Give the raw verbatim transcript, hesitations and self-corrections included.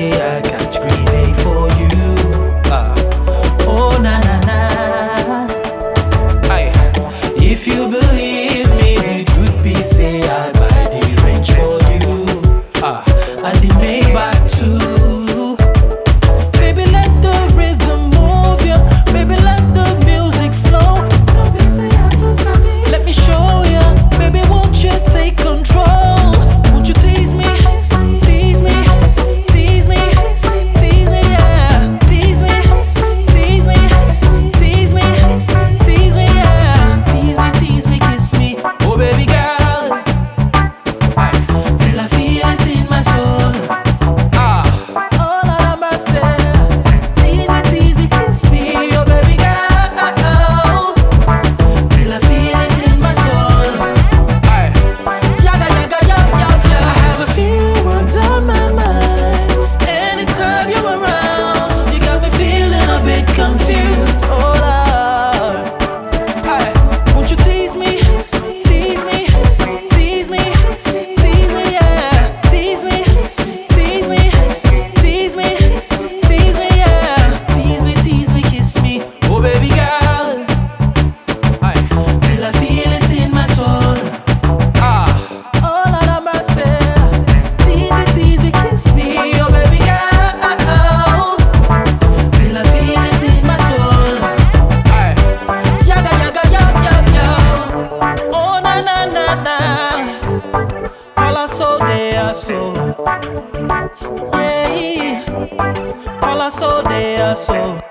say I catch relay for you. Ah. Oh na na na. Aye. If you believe me, the truth be say I buy the range for you. Ah. And the Maybach too. Baby, let the rhythm move you. Baby, let the music flow. Let me show you. Baby, won't you take control? Won't you tease me? Tease me. Tease me. Tease me, yeah. Tease me. Tease me. Tease me. Tease me, yeah. Tease me, tease me, kiss me. Oh, baby girl. Till I feel it in my soul. Ah. Oh, Lord have mercy. Tease me, tease me, kiss me. Oh, baby girl. Till I feel it in my soul. Aye. Yaga, yaga, yaga, yaga. I have a few words on my mind. Anytime you're around, you got me feeling a bit confused. Oh, Lord. Aye. Won't you tease me? Tease me. Tease me. Tease me, yeah. Tease me. Tease me. Tease me. Tease me, yeah. Tease me, tease me, kiss me. Oh, baby girl. Aye. Till I feel it in my soul. Ah. Oh, Lord have mercy. Tease me, tease me, kiss me. Oh, baby girl. Till I feel it in my soul. Aye. Yaga, yaga, yaga, yaga. Oh, na, na, na, na. Call us so, they are so. Yeah. Call us so, they are so.